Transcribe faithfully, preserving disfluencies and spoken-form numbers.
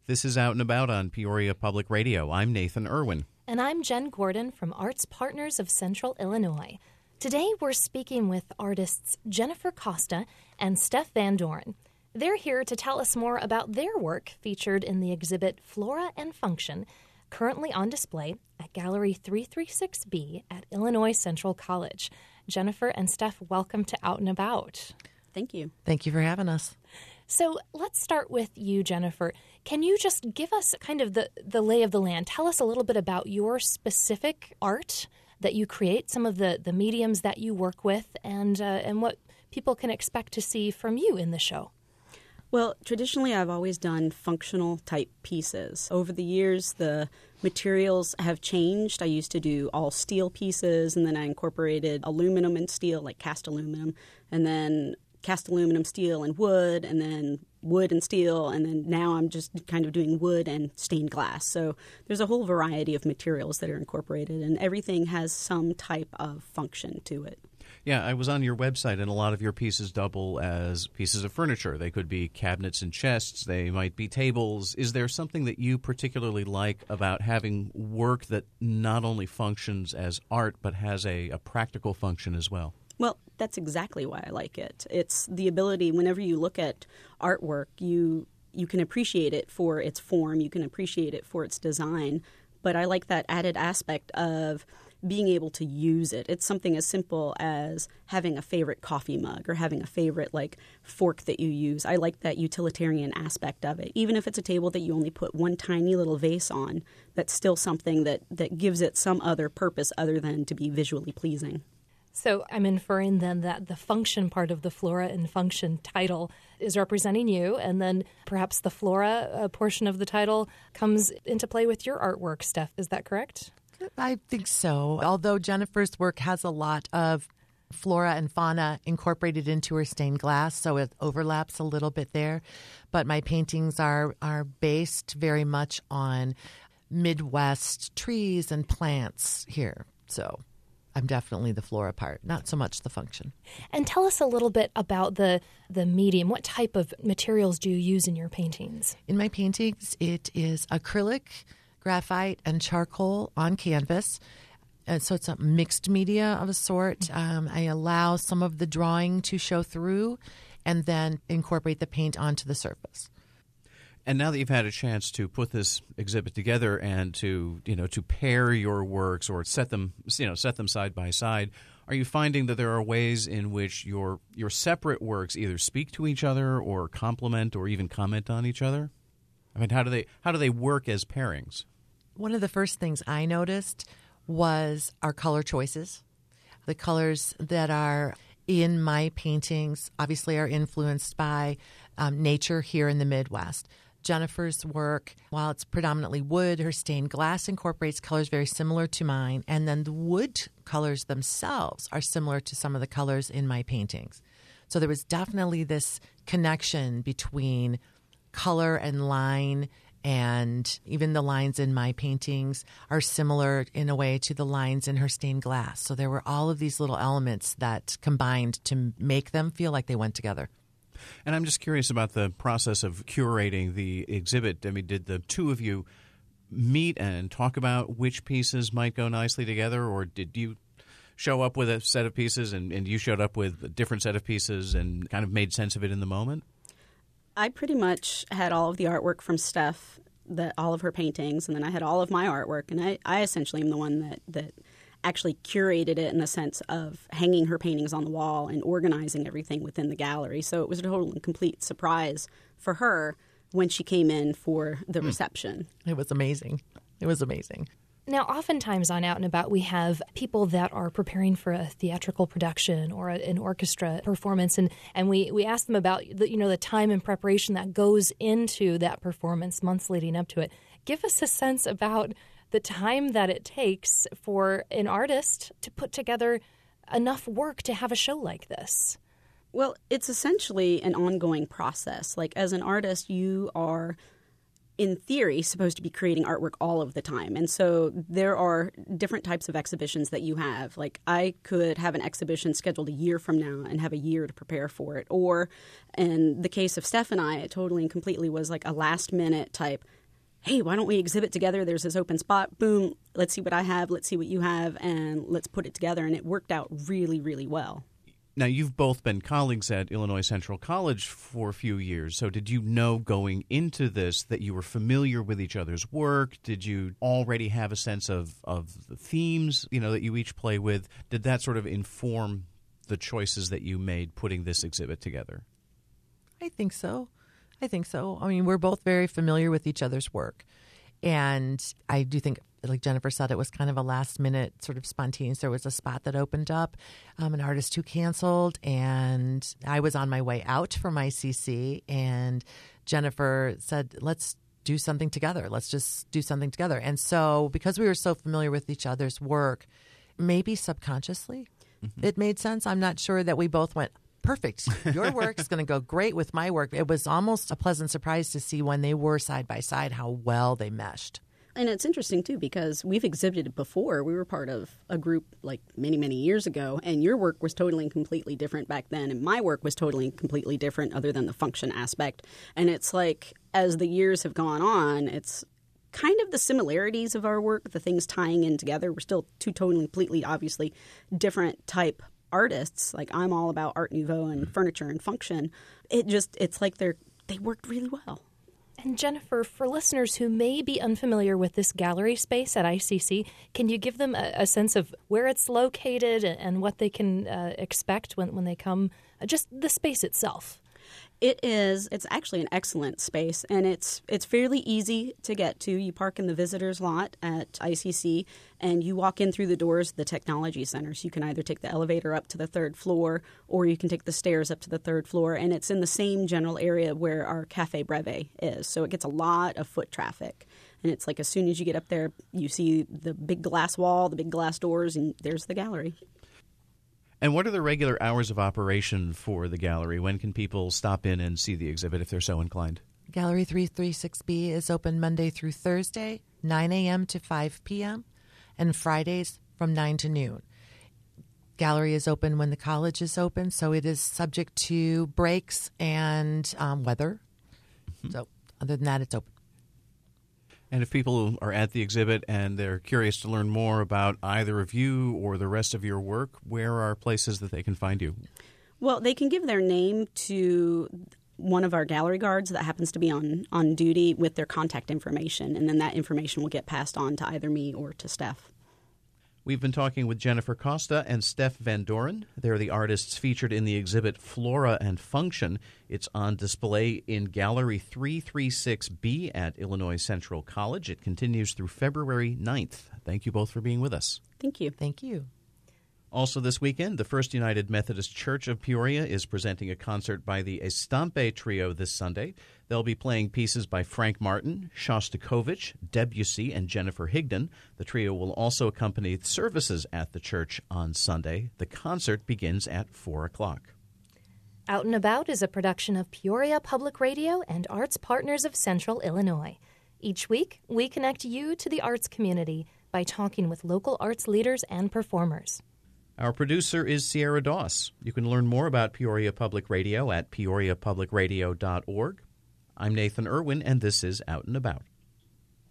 This is Out and About on Peoria Public Radio. I'm Nathan Irwin. And I'm Jen Gordon from Arts Partners of Central Illinois. Today we're speaking with artists Jennifer Costa and Steph Van Doren. They're here to tell us more about their work featured in the exhibit Flora and Function, currently on display at Gallery three thirty-six B at Illinois Central College. Jennifer and Steph, welcome to Out and About. Thank you. Thank you for having us. So let's start with you, Jennifer. Can you just give us kind of the, the lay of the land? Tell us a little bit about your specific art that you create, some of the, the mediums that you work with, and uh, and what people can expect to see from you in the show. Well, traditionally, I've always done functional type pieces. Over the years, the materials have changed. I used to do all steel pieces, and then I incorporated aluminum and steel, like cast aluminum, and then cast aluminum, steel, and wood, and then wood and steel, and then now I'm just kind of doing wood and stained glass. So there's a whole variety of materials that are incorporated, and everything has some type of function to it. Yeah, I was on your website, and a lot of your pieces double as pieces of furniture. They could be cabinets and chests. They might be tables. Is there something that you particularly like about having work that not only functions as art but has a, a practical function as well? Well, that's exactly why I like it. It's the ability, whenever you look at artwork, you you can appreciate it for its form, you can appreciate it for its design, but I like that added aspect of being able to use it. It's something as simple as having a favorite coffee mug or having a favorite like fork that you use. I like that utilitarian aspect of it. Even if it's a table that you only put one tiny little vase on, that's still something that, that gives it some other purpose other than to be visually pleasing. So I'm inferring then that the function part of the Flora and Function title is representing you, and then perhaps the Flora uh, portion of the title comes into play with your artwork, Steph. Is that correct? I think so. Although Jennifer's work has a lot of flora and fauna incorporated into her stained glass, so it overlaps a little bit there. But my paintings are, are based very much on Midwest trees and plants here, so I'm definitely the flora part, not so much the function. And tell us a little bit about the the medium. What type of materials do you use in your paintings? In my paintings, it is acrylic, graphite, and charcoal on canvas. And so it's a mixed media of a sort. Um, I allow some of the drawing to show through and then incorporate the paint onto the surface. And now that you've had a chance to put this exhibit together and to, you know, to pair your works or set them, you know, set them side by side, are you finding that there are ways in which your your separate works either speak to each other or complement or even comment on each other? I mean, how do they how do they work as pairings? One of the first things I noticed was our color choices. The colors that are in my paintings obviously are influenced by um, nature here in the Midwest. Jennifer's work, while it's predominantly wood, her stained glass incorporates colors very similar to mine, and then the wood colors themselves are similar to some of the colors in my paintings. So there was definitely this connection between color and line, and even the lines in my paintings are similar in a way to the lines in her stained glass. So there were all of these little elements that combined to make them feel like they went together. And I'm just curious about the process of curating the exhibit. I mean, did the two of you meet and talk about which pieces might go nicely together, or did you show up with a set of pieces and, and you showed up with a different set of pieces and kind of made sense of it in the moment? I pretty much had all of the artwork from Steph, the, all of her paintings, and then I had all of my artwork, and I, I essentially am the one that, that actually curated it in the sense of hanging her paintings on the wall and organizing everything within the gallery. So it was a total and complete surprise for her when she came in for the mm. reception. It was amazing. It was amazing. Now, oftentimes on Out and About, we have people that are preparing for a theatrical production or a, an orchestra performance, and, and we, we ask them about the, you know, the time and preparation that goes into that performance months leading up to it. Give us a sense about the time that it takes for an artist to put together enough work to have a show like this. Well, it's essentially an ongoing process. Like, as an artist, you are in theory, supposed to be creating artwork all of the time. And so there are different types of exhibitions that you have. Like I could have an exhibition scheduled a year from now and have a year to prepare for it. Or in the case of Steph and I, it totally and completely was like a last minute type, hey, why don't we exhibit together? There's this open spot. Boom, let's see what I have. Let's see what you have. And let's put it together. And it worked out really, really well. Now, you've both been colleagues at Illinois Central College for a few years. So did you know going into this that you were familiar with each other's work? Did you already have a sense of, of the themes, you know, that you each play with? Did that sort of inform the choices that you made putting this exhibit together? I think so. I think so. I mean, we're both very familiar with each other's work. And I do think, like Jennifer said, it was kind of a last-minute sort of spontaneous. There was a spot that opened up, um, an artist who canceled, and I was on my way out from I C C, and Jennifer said, let's do something together. Let's just do something together. And so because we were so familiar with each other's work, maybe subconsciously mm-hmm. it made sense. I'm not sure that we both went, perfect. Your work is going to go great with my work. It was almost a pleasant surprise to see when they were side by side how well they meshed. And it's interesting, too, because we've exhibited before. We were part of a group like many, many years ago, and your work was totally and completely different back then, and my work was totally and completely different other than the function aspect. And it's like, as the years have gone on, it's kind of the similarities of our work, the things tying in together. We're still two totally, completely, obviously different type artists. Like, I'm all about Art Nouveau and furniture and function. It just, it's like they're they worked really well. And Jennifer, for listeners who may be unfamiliar with this gallery space at I C C, can you give them a, a sense of where it's located and what they can uh, expect when, when they come, uh, just the space itself? It is. It's actually an excellent space, and it's it's fairly easy to get to. You park in the visitors lot at I C C, and you walk in through the doors of the technology center. So you can either take the elevator up to the third floor, or you can take the stairs up to the third floor, and it's in the same general area where our Cafe Breve is. So it gets a lot of foot traffic. And it's like as soon as you get up there, you see the big glass wall, the big glass doors, and there's the gallery. And what are the regular hours of operation for the gallery? When can people stop in and see the exhibit if they're so inclined? Gallery three thirty-six B is open Monday through Thursday, nine a.m. to five p.m., and Fridays from nine to noon. Gallery is open when the college is open, so it is subject to breaks and um, weather. Mm-hmm. So other than that, it's open. And if people are at the exhibit and they're curious to learn more about either of you or the rest of your work, where are places that they can find you? Well, they can give their name to one of our gallery guards that happens to be on, on duty with their contact information, and then that information will get passed on to either me or to Steph. We've been talking with Jennifer Costa and Steph Van Doren. They're the artists featured in the exhibit Flora and Function. It's on display in Gallery three thirty-six B at Illinois Central College. It continues through February ninth. Thank you both for being with us. Thank you. Thank you. Also this weekend, the First United Methodist Church of Peoria is presenting a concert by the Estampe Trio this Sunday. They'll be playing pieces by Frank Martin, Shostakovich, Debussy, and Jennifer Higdon. The trio will also accompany services at the church on Sunday. The concert begins at four o'clock. Out and About is a production of Peoria Public Radio and Arts Partners of Central Illinois. Each week, we connect you to the arts community by talking with local arts leaders and performers. Our producer is Sierra Doss. You can learn more about Peoria Public Radio at peoria public radio dot org. I'm Nathan Irwin, and this is Out and About.